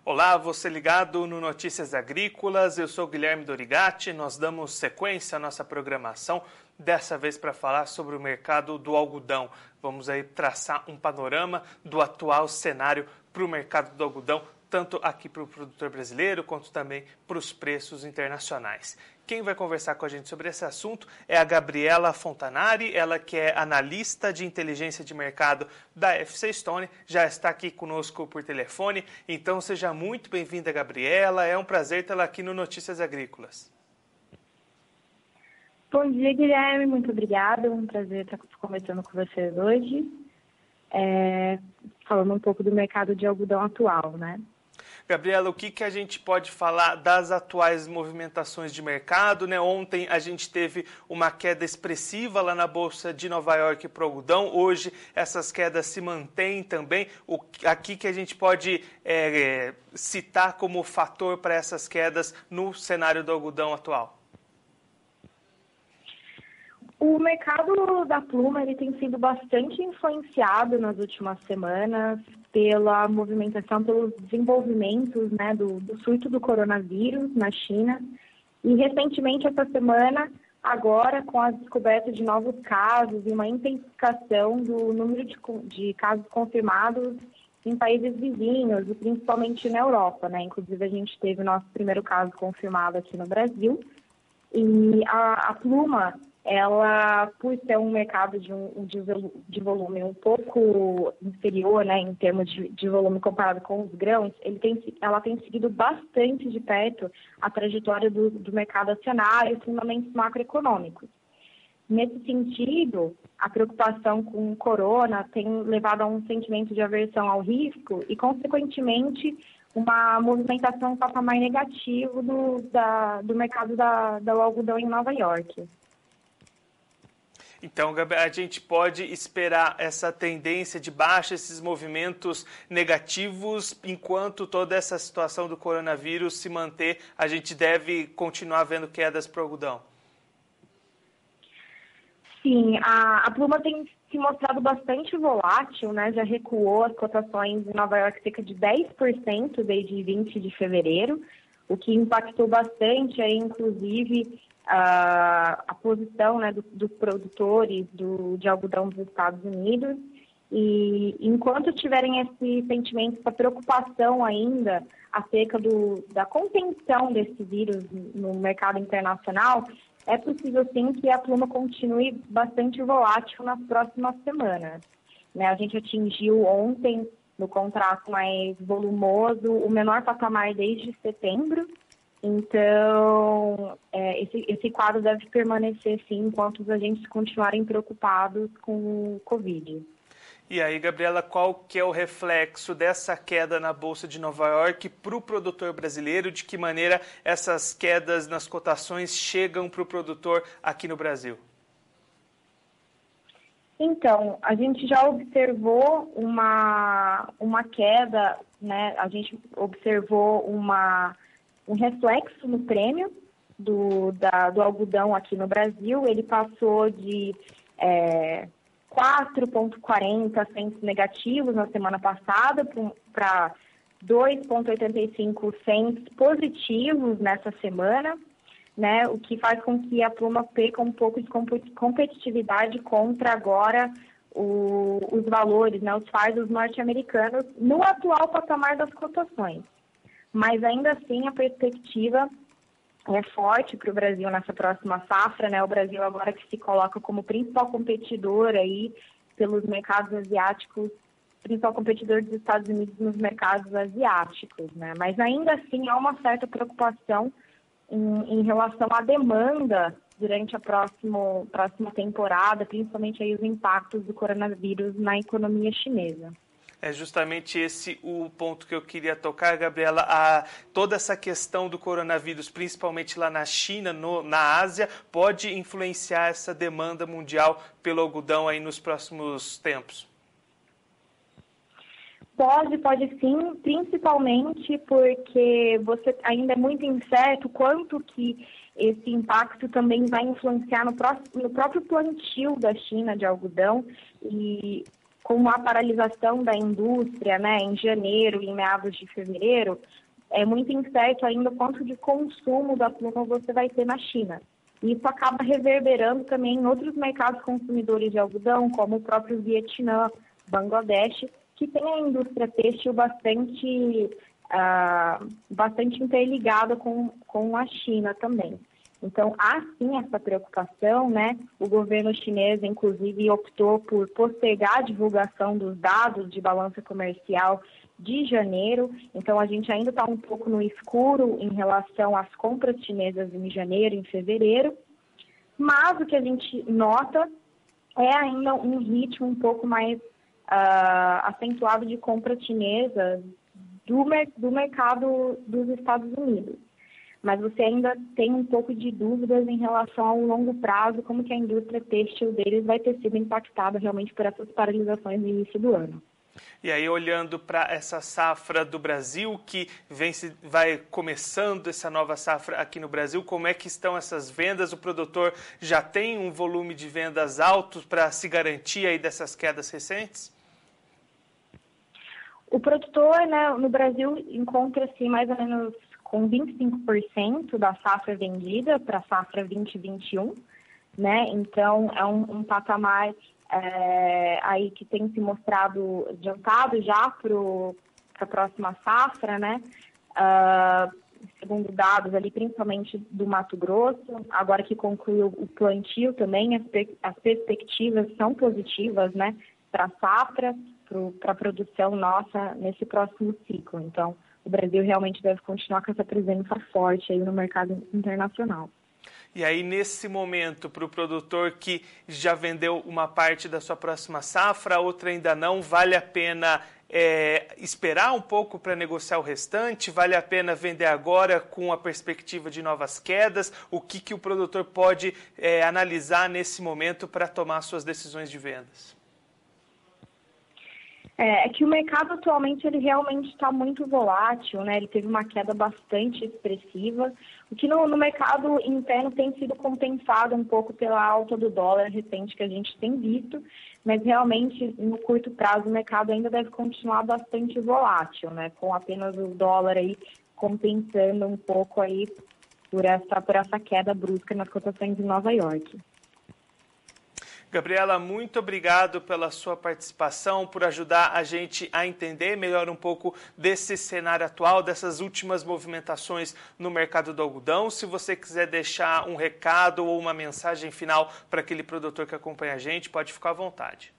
Olá, você ligado no Notícias Agrícolas, eu sou Guilherme Dorigatti, nós damos sequência à nossa programação, dessa vez para falar sobre o mercado do algodão. Vamos aí traçar um panorama do atual cenário para o mercado do algodão, tanto aqui para o produtor brasileiro, quanto também para os preços internacionais. Quem vai conversar com a gente sobre esse assunto é a Gabriela Fontanari, ela que é analista de inteligência de mercado da FC Stone, já está aqui conosco por telefone. Então seja muito bem-vinda, Gabriela, é um prazer tê-la aqui no Notícias Agrícolas. Bom dia, Guilherme, muito obrigada, um prazer estar conversando com vocês hoje, falando um pouco do mercado de algodão atual, né? Gabriela, o que a gente pode falar das atuais movimentações de mercado, né? Ontem a gente teve uma queda expressiva lá na Bolsa de Nova York para o algodão. Hoje essas quedas se mantêm também. Aqui que a gente pode citar como fator para essas quedas no cenário do algodão atual? O mercado da pluma ele tem sido bastante influenciado nas últimas semanas pela movimentação, pelos desenvolvimentos, né, do surto do coronavírus na China. E recentemente, essa semana, agora com a descoberta de novos casos e uma intensificação do número de casos confirmados em países vizinhos, e principalmente na Europa, né? Inclusive, a gente teve o nosso primeiro caso confirmado aqui no Brasil. E a pluma, ela, por ser um mercado de volume um pouco inferior, né, em termos de volume comparado com os grãos, ela tem seguido bastante de perto a trajetória do mercado acionário e fundamentos macroeconômicos. Nesse sentido, a preocupação com o corona tem levado a um sentimento de aversão ao risco e, consequentemente, uma movimentação um patamar negativo do mercado do algodão em Nova York. Então, a gente pode esperar essa tendência de baixa, esses movimentos negativos, enquanto toda essa situação do coronavírus se manter, a gente deve continuar vendo quedas para o algodão? Sim, a pluma tem se mostrado bastante volátil, né? Já recuou as cotações em Nova York cerca de 10% desde 20 de fevereiro, o que impactou bastante, aí, inclusive, a posição, né, dos produtores de algodão dos Estados Unidos. E enquanto tiverem esse sentimento, essa preocupação ainda acerca da contenção desse vírus no mercado internacional, é possível sim que a pluma continue bastante volátil nas próximas semanas, né? A gente atingiu ontem, no contrato mais volumoso, o menor patamar desde setembro. Então, esse quadro deve permanecer, sim, enquanto os agentes continuarem preocupados com o Covid. E aí, Gabriela, qual que é o reflexo dessa queda na Bolsa de Nova York para o produtor brasileiro? De que maneira essas quedas nas cotações chegam para o produtor aqui no Brasil? Então, a gente já observou uma queda, né? A gente observou um reflexo no prêmio do algodão aqui no Brasil. Ele passou de 4,40 centos negativos na semana passada para 2,85 centos positivos nessa semana, né? O que faz com que a pluma perca um pouco de competitividade contra agora os valores, né? Os fardos norte-americanos no atual patamar das cotações. Mas ainda assim a perspectiva é forte para o Brasil nessa próxima safra, né? O Brasil agora que se coloca como principal competidor aí pelos mercados asiáticos, principal competidor dos Estados Unidos nos mercados asiáticos, né? Mas ainda assim há uma certa preocupação em relação à demanda durante a próxima temporada, principalmente aí os impactos do coronavírus na economia chinesa. É justamente esse o ponto que eu queria tocar, Gabriela. Toda essa questão do coronavírus, principalmente lá na China, na Ásia, pode influenciar essa demanda mundial pelo algodão aí nos próximos tempos? Pode sim, principalmente porque você ainda é muito incerto quanto que esse impacto também vai influenciar no próprio plantio da China de algodão e com a paralisação da indústria, né, em janeiro e em meados de fevereiro, é muito incerto ainda o quanto de consumo da pluma você vai ter na China. E isso acaba reverberando também em outros mercados consumidores de algodão, como o próprio Vietnã, Bangladesh, que tem a indústria têxtil bastante interligada com a China também. Então, há sim essa preocupação, né? O governo chinês, inclusive, optou por postergar a divulgação dos dados de balança comercial de janeiro. Então, a gente ainda está um pouco no escuro em relação às compras chinesas em janeiro e em fevereiro. Mas o que a gente nota é ainda um ritmo um pouco mais acentuado de compras chinesas do mercado dos Estados Unidos. Mas você ainda tem um pouco de dúvidas em relação ao longo prazo, como que a indústria têxtil deles vai ter sido impactada realmente por essas paralisações no início do ano. E aí, olhando para essa safra do Brasil, que vai começando essa nova safra aqui no Brasil, como é que estão essas vendas? O produtor já tem um volume de vendas alto para se garantir aí dessas quedas recentes? O produtor, né, no Brasil encontra-se mais ou menos com 25% da safra vendida para a safra 2021, né? Então, é um patamar aí que tem se mostrado adiantado já para a próxima safra, né? Segundo dados ali, principalmente do Mato Grosso, agora que concluiu o plantio também, as perspectivas são positivas, né? Para a safra, para a produção nossa nesse próximo ciclo. Então, o Brasil realmente deve continuar com essa presença forte aí no mercado internacional. E aí, nesse momento, para o produtor que já vendeu uma parte da sua próxima safra, a outra ainda não, vale a pena esperar um pouco para negociar o restante? Vale a pena vender agora com a perspectiva de novas quedas? O que o produtor pode analisar nesse momento para tomar suas decisões de vendas? É que o mercado atualmente ele realmente está muito volátil, né? Ele teve uma queda bastante expressiva, o que no mercado interno tem sido compensado um pouco pela alta do dólar recente que a gente tem visto, mas realmente no curto prazo o mercado ainda deve continuar bastante volátil, né? Com apenas o dólar aí compensando um pouco aí por essa queda brusca nas cotações em Nova York. Gabriela, muito obrigado pela sua participação, por ajudar a gente a entender melhor um pouco desse cenário atual, dessas últimas movimentações no mercado do algodão. Se você quiser deixar um recado ou uma mensagem final para aquele produtor que acompanha a gente, pode ficar à vontade.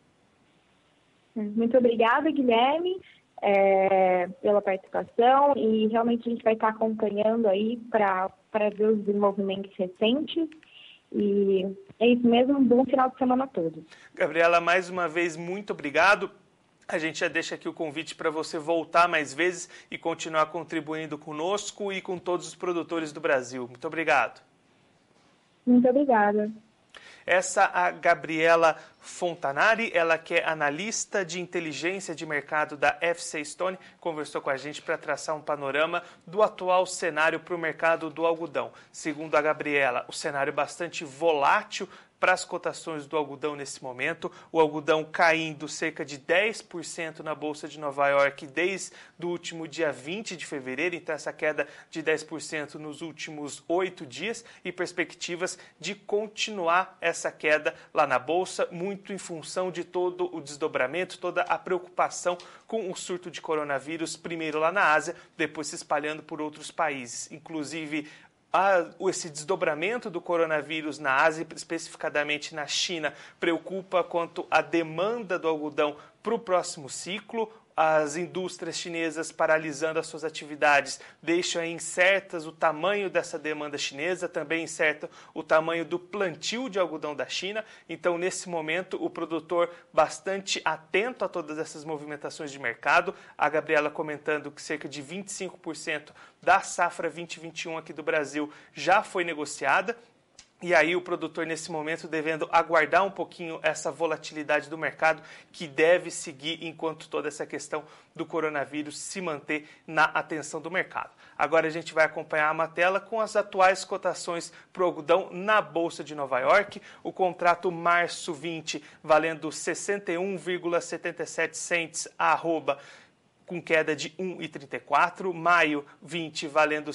Muito obrigada, Guilherme, pela participação, e realmente a gente vai estar acompanhando aí para ver os desenvolvimentos recentes. E é isso mesmo, um bom final de semana a todos. Gabriela, mais uma vez, muito obrigado. A gente já deixa aqui o convite para você voltar mais vezes e continuar contribuindo conosco e com todos os produtores do Brasil. Muito obrigado. Muito obrigada. Essa a Gabriela Fontanari, ela que é analista de inteligência de mercado da FC Stone, conversou com a gente para traçar um panorama do atual cenário para o mercado do algodão. Segundo a Gabriela, o cenário é bastante volátil para as cotações do algodão nesse momento, o algodão caindo cerca de 10% na Bolsa de Nova York desde o último dia 20 de fevereiro, então essa queda de 10% nos últimos 8 dias e perspectivas de continuar essa queda lá na Bolsa, muito em função de todo o desdobramento, toda a preocupação com o surto de coronavírus, primeiro lá na Ásia, depois se espalhando por outros países, inclusive esse desdobramento do coronavírus na Ásia, especificadamente na China, preocupa quanto à demanda do algodão para o próximo ciclo. As indústrias chinesas paralisando as suas atividades deixam incertas o tamanho dessa demanda chinesa, também incerto o tamanho do plantio de algodão da China. Então, nesse momento, o produtor bastante atento a todas essas movimentações de mercado. A Gabriela comentando que cerca de 25% da safra 2021 aqui do Brasil já foi negociada. E aí o produtor, nesse momento, devendo aguardar um pouquinho essa volatilidade do mercado que deve seguir enquanto toda essa questão do coronavírus se manter na atenção do mercado. Agora a gente vai acompanhar uma tela com as atuais cotações para o algodão na Bolsa de Nova York. O contrato março 20 valendo 61,77 cents a arroba, com queda de 1,34, maio 20 valendo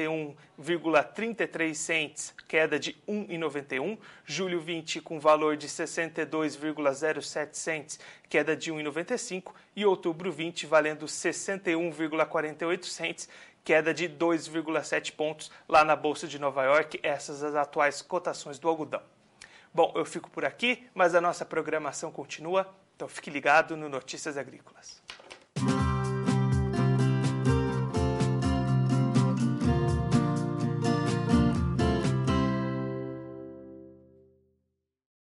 61,33 cents, queda de 1,91, julho 20 com valor de 62,07 cents, queda de 1,95 e outubro 20 valendo 61,48 cents, queda de 2,7 pontos lá na Bolsa de Nova York. Essas as atuais cotações do algodão. Bom, eu fico por aqui, mas a nossa programação continua, então fique ligado no Notícias Agrícolas.